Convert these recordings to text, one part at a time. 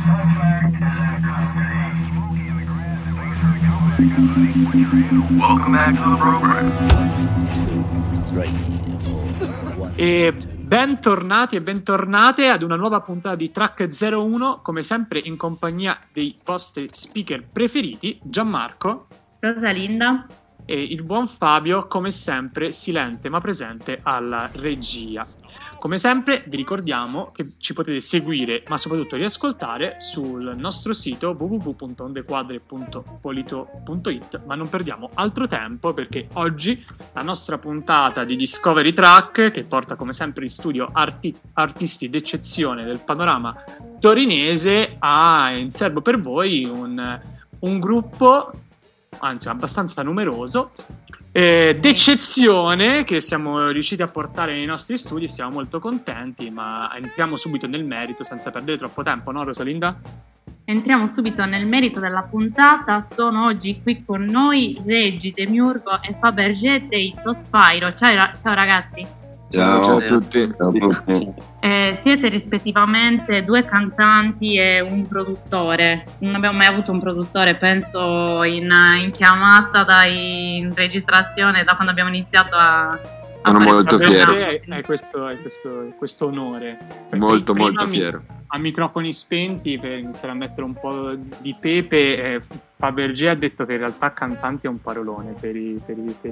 Welcome back to the program. E bentornati e bentornate ad una nuova puntata di Track 01, come sempre in compagnia dei vostri speaker preferiti, Gianmarco, Rosalinda e il buon Fabio, come sempre silente ma presente alla regia. Come sempre vi ricordiamo che ci potete seguire ma soprattutto riascoltare sul nostro sito www.ondequadre.polito.it, ma non perdiamo altro tempo perché oggi la nostra puntata di Discovery Track, che porta come sempre in studio artisti d'eccezione del panorama torinese, ha in serbo per voi un gruppo, anzi abbastanza numeroso, d'eccezione, che siamo riusciti a portare nei nostri studi. Siamo molto contenti, ma entriamo subito nel merito senza perdere troppo tempo, no Rosalinda? Entriamo subito nel merito della puntata. Sono oggi qui con noi Reggi, Demiurgo e Fabergé dei Sospiro. Ciao ragazzi. Ciao a tutti. Siete rispettivamente due cantanti e un produttore. Non abbiamo mai avuto un produttore, penso, in chiamata, in registrazione, da quando abbiamo iniziato a sono molto fiero. È questo onore. Molto fiero. A microfoni spenti, per iniziare a mettere un po' di pepe, Fabergé ha detto che in realtà cantante è un parolone per i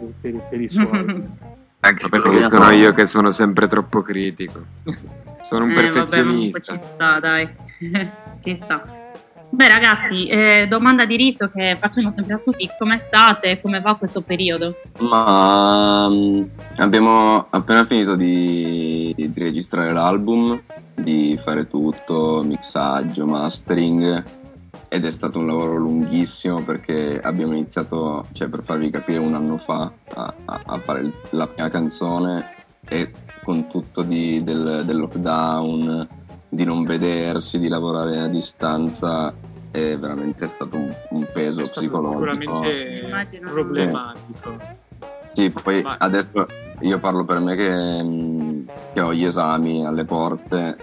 suoi. Anche perché capiscono io che sono sempre troppo critico. Sono un perfezionista. Vabbè, ci sta, dai. Ci sta. Beh ragazzi, domanda di rito che facciamo sempre a tutti: come state? Come va questo periodo? Ma abbiamo appena finito di registrare l'album, di fare tutto, mixaggio, mastering, ed è stato un lavoro lunghissimo perché abbiamo iniziato, per farvi capire, un anno fa a fare la prima canzone, e con tutto del lockdown, di non vedersi, di lavorare a distanza, è veramente stato un peso psicologico. Sicuramente problematico. Sì, poi adesso io parlo per me che ho gli esami alle porte.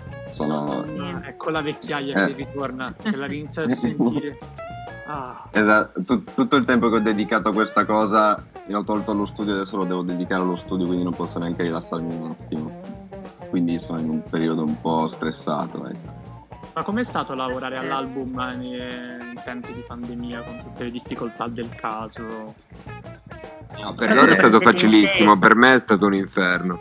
Ecco la vecchiaia che ritorna, che la inizia a sentire. Esatto, tutto il tempo che ho dedicato a questa cosa, io ho tolto allo studio, adesso lo devo dedicare allo studio, quindi non posso neanche rilassarmi un attimo. Quindi sono in un periodo un po' stressato. Ma com'è stato lavorare all'album in tempi di pandemia, con tutte le difficoltà del caso? No, per loro è stato facilissimo, per me è stato un inferno.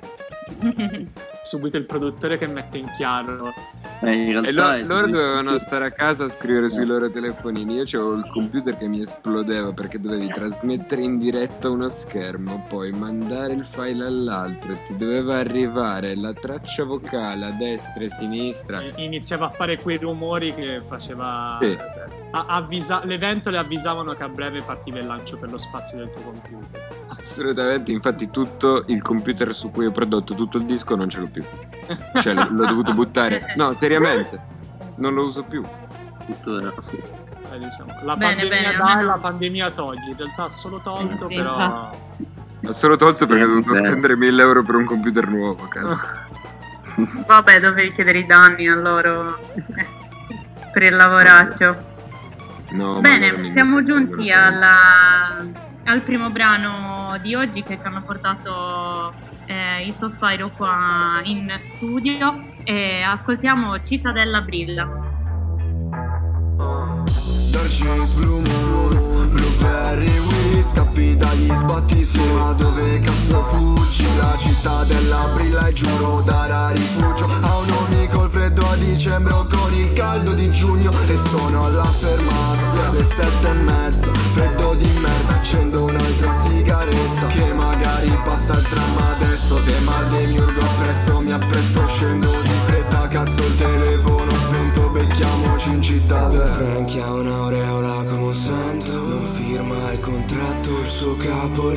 Subito il produttore che mette in chiaro. In realtà loro dovevano stare a casa a scrivere sui loro telefonini. Io c'avevo il computer che mi esplodeva perché dovevi trasmettere in diretta uno schermo, poi mandare il file all'altro, e ti doveva arrivare la traccia vocale a destra e a sinistra. Iniziava a fare quei rumori che faceva. Sì. Le ventole avvisavano che a breve partiva il lancio per lo spazio del tuo computer. Assolutamente, infatti tutto il computer su cui ho prodotto tutto il disco non ce l'ho più. L'ho dovuto buttare. No, seriamente, non lo uso più. Diciamo, la pandemia dà e la pandemia toglie. In realtà ha solo tolto, però. Ha solo tolto perché ho dovuto spendere 1.000 euro per un computer nuovo, cazzo. Vabbè, dovevi chiedere i danni a loro per il lavoraccio. No, bene, siamo giunti al primo brano di oggi che ci hanno portato i Sospiro qua in studio, e ascoltiamo Cittadella Brilla. Darkness, Blue Moon, Blueberry Weed, scappi dagli sbatti, sì, ma dove cazzo fuggi? La cittadella brilla e giuro darà rifugio a un amico il freddo a dicembre o con il caldo di giugno. E sono alla fermata, le 7:30, freddo di merda, accendo un'altra sigaretta, che magari passa il tram adesso. De mal Demiurgo appresso, mi appresto, scendo di fretta, cazzo il telefono spento, becchiamoci in cittadella. Franchi ha un'aureola come un santo, non firma il contratto, il suo capo.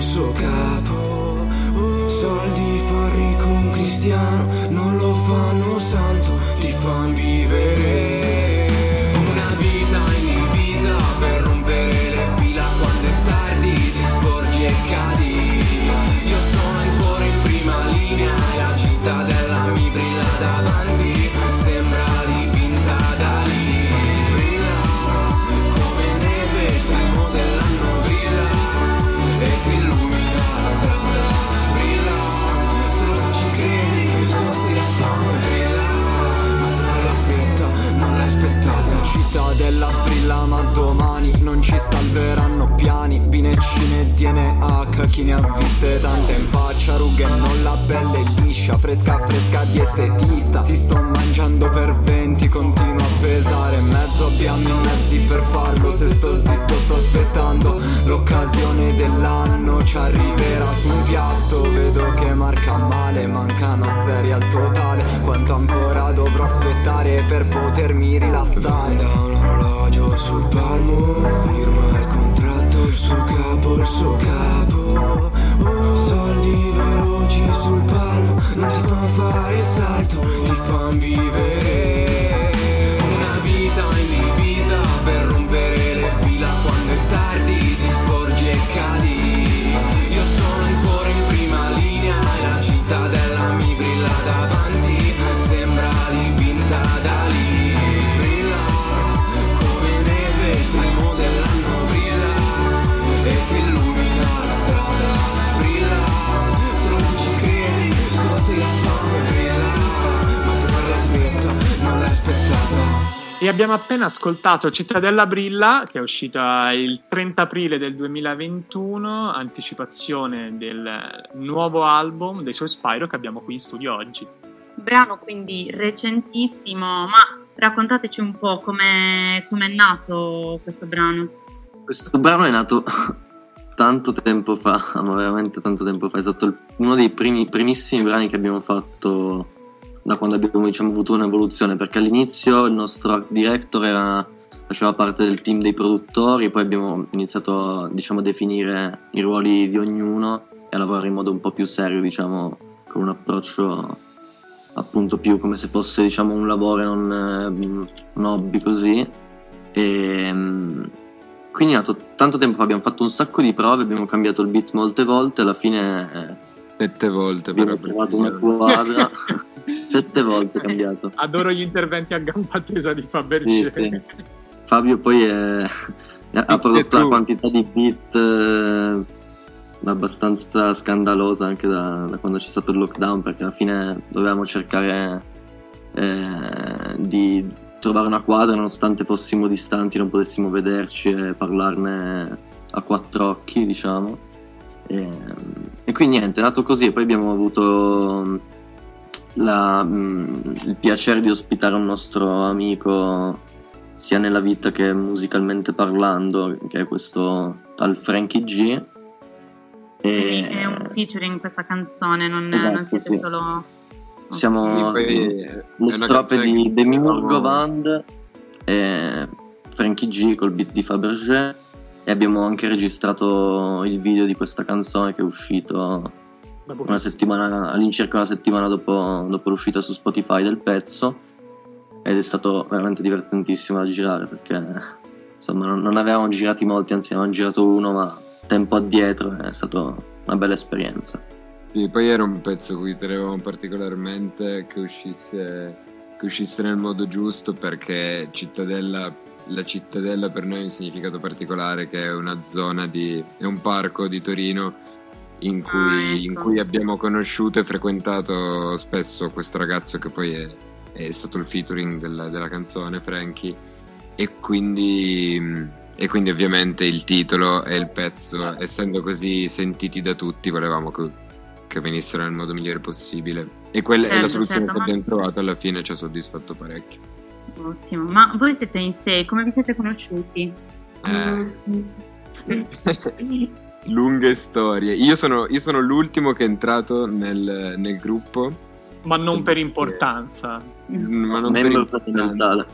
Soldi fa ricco un cristiano, non lo fanno santo, ti fan vivere una vita indivisa per rompere le fila quando è tardi, ti sporgi e cadi. Io sono ancora in prima linea e la cittadella mi brilla davanti, sembra dipinta da lì. chi ne ha viste tante in faccia, rughe non la pelle liscia, fresca di estetista. Si sto mangiando per 20, continuo a pesare mezzo, abbiamo i mezzi per farlo. Se sto zitto sto aspettando l'occasione dell'anno, ci arriverà su un piatto. Vedo che marca male, mancano zeri al totale. Quanto ancora dovrò aspettare per potermi rilassare? Da un orologio sul palmo, firma il contratto, il suo capo. Soldi veloci sul palmo, non ti fanno fare il salto, ti fanno vivere una vita indivisa per rompere le fila. Quando è tardi ti sporgi e cadi. Io sono ancora in prima linea e la cittadella mi brilla davanti, sembra dipinta da lì. Brilla come neve, il primo dell'anno brilla e ti illumina la strada. Brilla solo se ci credi, solo se la fame brilla, ma tu per la fretta non l'hai aspettata. E abbiamo appena ascoltato Cittadella Brilla, che è uscita il 30 aprile del 2021, anticipazione del nuovo album dei Soul Spyro che abbiamo qui in studio oggi. Brano quindi recentissimo, ma raccontateci un po' com'è nato questo brano. Questo brano è nato tanto tempo fa, ma veramente tanto tempo fa. È stato uno dei primissimi brani che abbiamo fatto da quando abbiamo avuto un'evoluzione, perché all'inizio il nostro art director faceva parte del team dei produttori, poi abbiamo iniziato a definire i ruoli di ognuno e a lavorare in modo un po' più serio, con un approccio appunto più come se fosse un lavoro e non un hobby così. E quindi è nato tanto tempo fa, abbiamo fatto un sacco di prove, abbiamo cambiato il beat molte volte, alla fine 7 volte abbiamo trovato una quadra. 7 volte cambiato. Adoro gli interventi a gamba tesa di Fabergé. Sì. Fabio poi ha prodotto una quantità di beat abbastanza scandalosa anche da quando c'è stato il lockdown, perché alla fine dovevamo cercare di trovare una quadra nonostante fossimo distanti, non potessimo vederci e parlarne a quattro occhi, e quindi niente, è nato così. E poi abbiamo avuto il piacere di ospitare un nostro amico sia nella vita che musicalmente parlando, che è questo tal Frankie G. Quindi è un featuring in questa canzone, non siete sì. Solo... Siamo le strofe di Demiurgo Band e Frankie G col beat di Fabergé, e abbiamo anche registrato il video di questa canzone che è uscito all'incirca una settimana dopo l'uscita su Spotify del pezzo, ed è stato veramente divertentissimo da girare, perché non avevamo girati molti, anzi avevamo girato uno, ma tempo addietro è stata una bella esperienza. Sì, poi era un pezzo cui tenevamo particolarmente che uscisse nel modo giusto, perché la cittadella per noi ha un significato particolare, che è una zona è un parco di Torino in cui abbiamo conosciuto e frequentato spesso questo ragazzo che poi è stato il featuring della canzone, Frankie, e quindi ovviamente il titolo e il pezzo, essendo così sentiti da tutti, volevamo che venissero nel modo migliore possibile, e quella è la soluzione che abbiamo trovato. Alla fine ci ha soddisfatto parecchio. Ottimo. Ma voi siete in 6, come vi siete conosciuti? Lunghe storie. Io sono l'ultimo che è entrato nel gruppo, ma non per importanza. Ma non per importanza.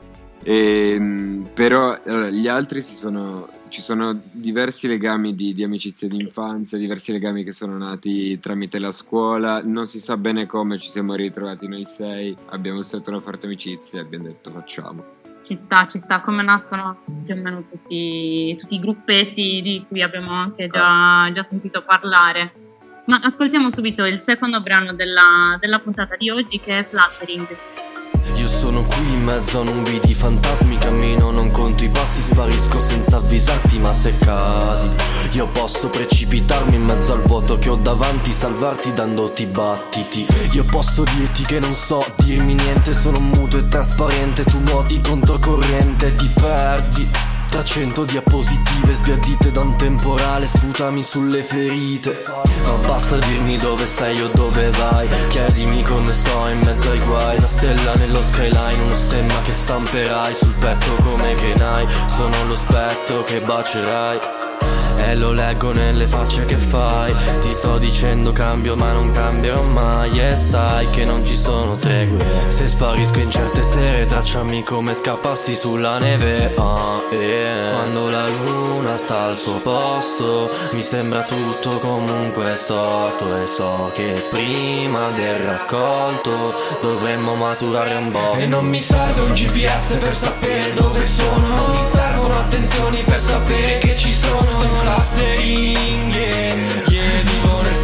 Però allora, gli altri ci sono diversi legami di amicizia d'infanzia, diversi legami che sono nati tramite la scuola. Non si sa bene come ci siamo ritrovati noi 6, abbiamo stretto una forte amicizia e abbiamo detto facciamo. Ci sta, come nascono più o meno tutti i gruppetti di cui abbiamo anche già sentito parlare. Ma ascoltiamo subito il secondo brano della puntata di oggi, che è Fluttering. Io sono qui in mezzo a nubi di fantasmi, cammino, non conto i passi, sparisco senza avvisarti, ma se cadi io posso precipitarmi in mezzo al vuoto che ho davanti, salvarti dandoti battiti. Io posso dirti che non so dirmi niente, sono muto e trasparente, tu nuoti controcorrente, ti perdi porta 100 diapositive sbiadite da un temporale, sputami sulle ferite. Ma basta dirmi dove sei o dove vai, chiedimi come sto in mezzo ai guai. Una stella nello skyline, uno stemma che stamperai sul petto come Kenai. Sono lo spettro che bacerai e lo leggo nelle facce che fai. Ti sto dicendo cambio ma non cambierò mai, e sai che non ci sono tregue. Se sparisco in certe sere tracciami come scappassi sulla neve. Quando la luna sta al suo posto mi sembra tutto comunque storto, e so che prima del raccolto dovremmo maturare un po'. E non mi serve un GPS per sapere dove sono, non mi servono attenzioni per sapere che ci sono. Flattering, vivo nel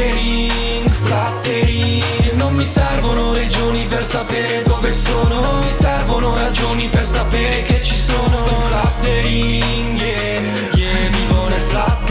flattering. Non mi servono regioni per sapere dove sono, non mi servono ragioni per sapere che ci sono. Flattering, vivo nel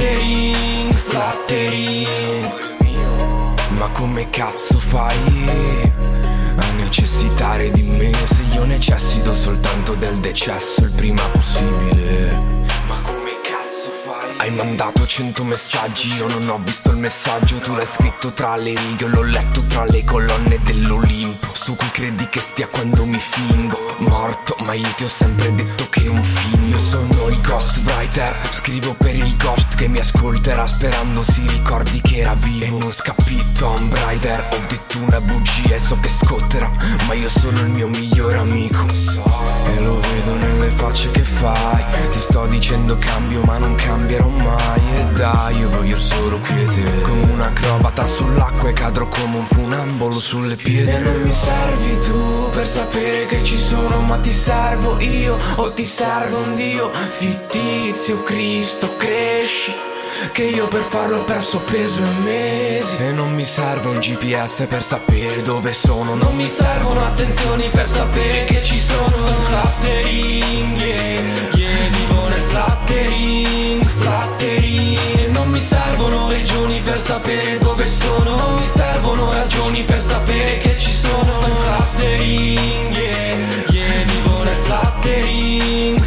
flattering. Ma come cazzo fai a necessitare di me se io necessito soltanto del decesso il prima possibile? Hai mandato 100 messaggi, io non ho visto il messaggio. Tu l'hai scritto tra le righe, l'ho letto tra le colonne dell'Olimpo, su cui credi che stia quando mi fingo morto. Ma io ti ho sempre detto che non fingo. Io sono il ghostwriter, scrivo per il ghost che mi ascolterà, sperando si ricordi che era vivo. E non scappi Tomb Raider, ho detto una bugia e so che scotterà, ma io sono il mio migliore amico. E lo vedo nelle facce che fai, ti sto dicendo cambio ma non cambierò mai. E dai, io voglio solo quiete, come un acrobata sull'acqua e cadrò come un funambolo sulle pietre. E non mi servi tu per sapere che ci sono, ma ti servo io, o ti serve un dio fittizio. Cristo, cresci, che io per farlo ho perso peso e mesi. E non mi serve un GPS per sapere dove sono, non mi servono attenzioni per sapere che ci sono. Flattering, vivo nel flattering. Non mi servono regioni per sapere dove sono, non mi servono ragioni per sapere che ci sono. Flattering, vivo nel flattering.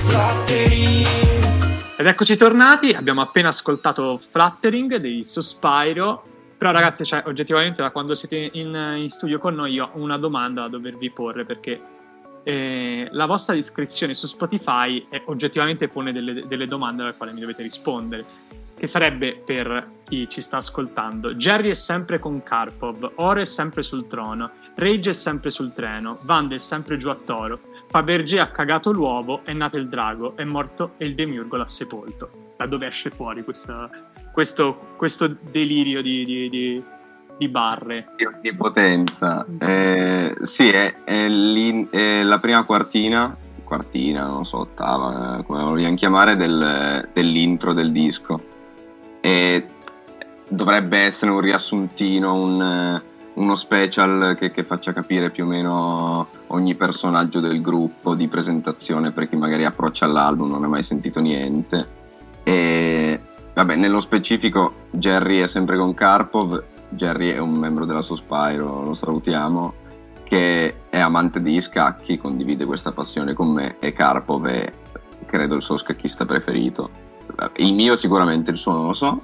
Ed eccoci tornati, abbiamo appena ascoltato Flattering dei Sospiro. Però ragazzi, cioè, oggettivamente da quando siete in studio con noi io ho una domanda da dovervi porre, perché la vostra descrizione su Spotify oggettivamente pone delle domande alle quali mi dovete rispondere, che sarebbe, per chi ci sta ascoltando: Jerry è sempre con Karpov, Oro è sempre sul trono, Rage è sempre sul treno, Vande è sempre giù a toro, Fabergé ha cagato l'uovo, è nato il drago, è morto e il demiurgo l'ha sepolto. Da dove esce fuori questo delirio di barre? Di potenza. Sì, è la prima quartina, non so, ottava, come lo vogliamo chiamare, dell'intro del disco. E dovrebbe essere un riassuntino, uno special che faccia capire più o meno ogni personaggio del gruppo, di presentazione per chi magari approccia all'album, non ha mai sentito niente. E vabbè, nello specifico Jerry è sempre con Karpov. Jerry è un membro della Sospiro, lo salutiamo, che è amante di scacchi, condivide questa passione con me, e Karpov è, credo, il suo scacchista preferito. Il mio sicuramente, il suo non lo so.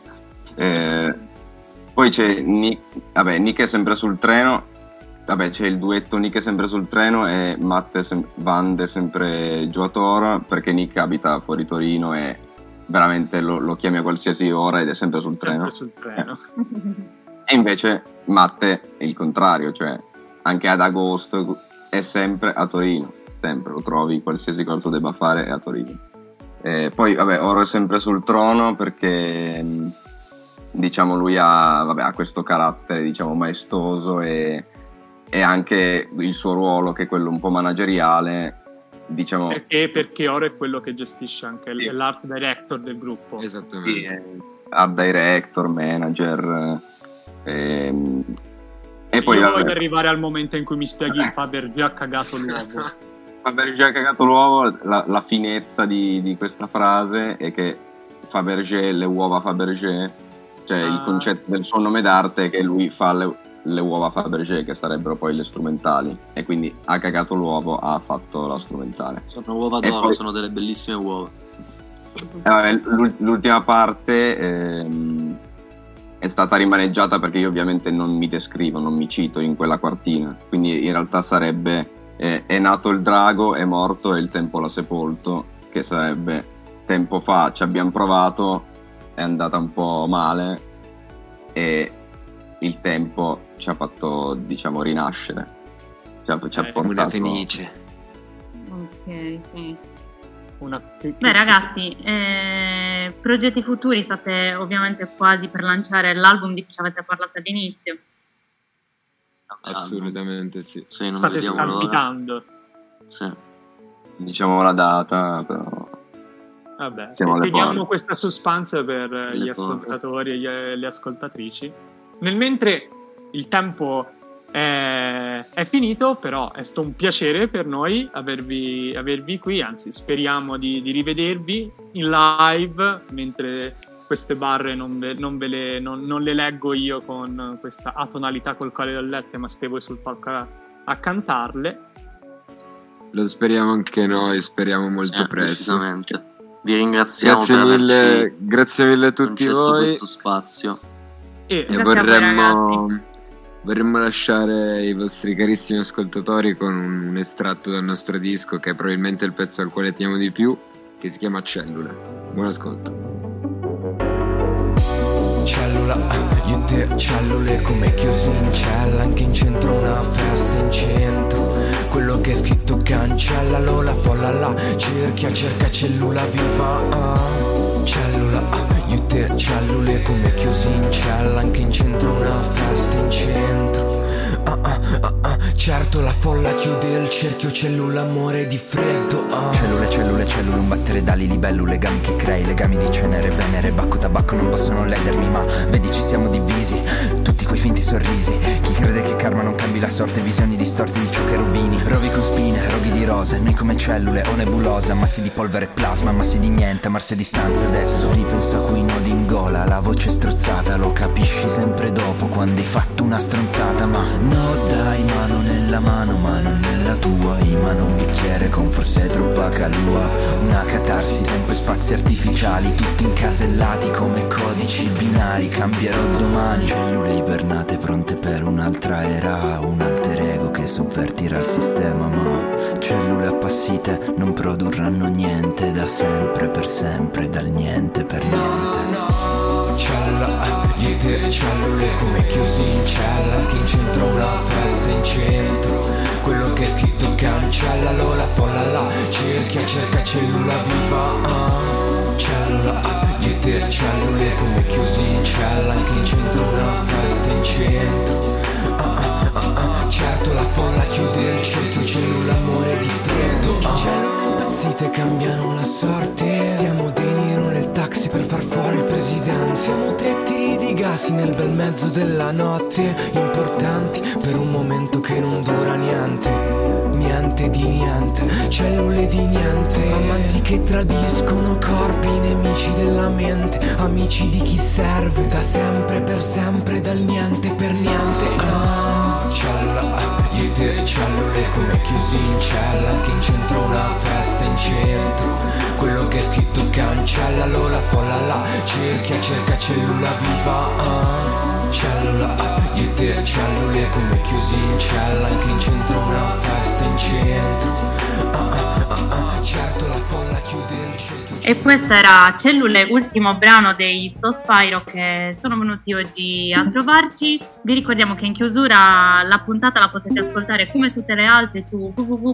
Poi c'è Nick è sempre sul treno. Vabbè, c'è il duetto Nick è sempre sul treno e Vande è sempre giù a toro, perché Nick abita fuori Torino e veramente lo chiami a qualsiasi ora ed è sempre sul treno. E invece Matte è il contrario, cioè anche ad agosto è sempre a Torino, sempre lo trovi, qualsiasi cosa debba fare è a Torino. Poi vabbè, Oro è sempre sul trono perché diciamo lui ha questo carattere, diciamo, maestoso, e anche il suo ruolo, che è quello un po' manageriale, diciamo. Perché Oro è quello che gestisce anche l'art director del gruppo. Esattamente. Sì, art director, manager. E poi io voglio arrivare al momento in cui mi spieghi Fabergé ha cagato l'uovo. Fabergé ha cagato l'uovo. La finezza di questa frase è che Fabergé, le uova Fabergé, cioè il concetto del suo nome d'arte è che lui fa le uova Fabergé, che sarebbero poi le strumentali, e quindi ha cagato l'uovo, ha fatto la strumentale. Sono uova d'oro, poi sono delle bellissime uova. L'ultima parte è stata rimaneggiata perché io ovviamente non mi descrivo, non mi cito in quella quartina, quindi in realtà sarebbe è nato il drago, è morto e il tempo l'ha sepolto, che sarebbe tempo fa ci abbiamo provato, è andata un po' male e il tempo ci ha fatto, diciamo, rinascere, ci ha portato una fenice. Ok, sì. Beh ragazzi, progetti futuri, state ovviamente quasi per lanciare l'album di cui ci avete parlato all'inizio. Assolutamente sì. Non state scalpitando. Sì. Diciamo la data, però vabbè, siamo alle teniamo porte. questa suspense per gli ascoltatori e le ascoltatrici. Nel mentre il tempo è finito, però è stato un piacere per noi avervi qui, anzi speriamo di rivedervi in live, mentre queste barre non le leggo io con questa atonalità col quale le ho lette, ma stai voi sul palco a cantarle. Lo speriamo anche noi, speriamo molto presto. Vi ringraziamo grazie mille a tutti voi questo spazio e vorremmo lasciare i vostri carissimi ascoltatori con un estratto dal nostro disco, che è probabilmente il pezzo al quale teniamo di più, che si chiama Cellule. Buon ascolto. Cellula, io te cellule come chiusi in cella, anche in centro una festa in centro. Quello che è scritto cancellalo, la folla la cerchia, cerca cellula viva. Cellula, io te cellule come chiusi in cella, anche in centro una festa in centro. Certo la folla chiude il cerchio, cellula amore di freddo. Cellule, un battere d'ali, libello, legami che crei, legami di cenere, venere, bacco, tabacco non possono ledermi, ma vedi ci siamo divisi, tutti quei finti sorrisi, chi crede che karma non cambi la sorte, visioni distorte di ciò che rovini, rovi con spine, roghi di rose, noi come cellule o nebulosa, massi di polvere plasma, massi di niente, marsi a distanza. Adesso ripenso a quei nodi in gola, la voce strozzata, lo capisci sempre dopo quando hai fatto una stronzata, ma no dai, mano nella mano, mano nella tua, in mano un bicchiere con forse troppa calua, una catarsi, tempo e spazi artificiali, tutti incasellati come codici binari, cambierò domani, cellule ibernate pronte per un'altra era, un alter ego che sovvertirà il sistema, ma cellule appassite non produrranno niente, da sempre per sempre, dal niente per niente. Cellula, io te cellule come chiusi in cella, anche in centro una festa in centro, quello che è scritto cancellalo, la folla la cerchia, cerca cellula viva. Cellula, io te cellule come chiusi in cella, anche in centro una festa in centro. Certo la folla chiude il cerchio, cellula amore di freddo. Cellule impazzite cambiano la sorte, siamo dei nero nel taxi per far fuori il presidente, siamo tre tiri di gas nel bel mezzo della notte, importanti per un momento che non dura niente, niente di niente, cellule di niente, amanti che tradiscono corpi, nemici della mente, amici di chi serve, da sempre per sempre, dal niente per niente. Cellula, io te cellule come chiusi in cella, anche in centro una festa in centro, quello che è scritto cancellalo, la folla la cerchia, cerca cellula viva. Cellula, io te cellule come chiusi in cella, anche in centro una festa in centro. Certo la folla chiude il cerchio. E questo era Cellule, ultimo brano dei Sospiro che sono venuti oggi a trovarci. Vi ricordiamo che in chiusura la puntata la potete ascoltare come tutte le altre su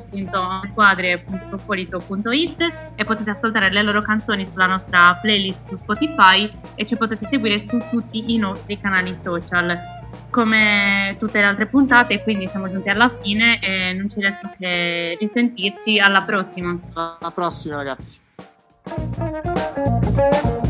www.squadre.propolito.it e potete ascoltare le loro canzoni sulla nostra playlist su Spotify e ci potete seguire su tutti i nostri canali social come tutte le altre puntate. Quindi siamo giunti alla fine e non ci resta che risentirci. Alla prossima. Alla prossima ragazzi.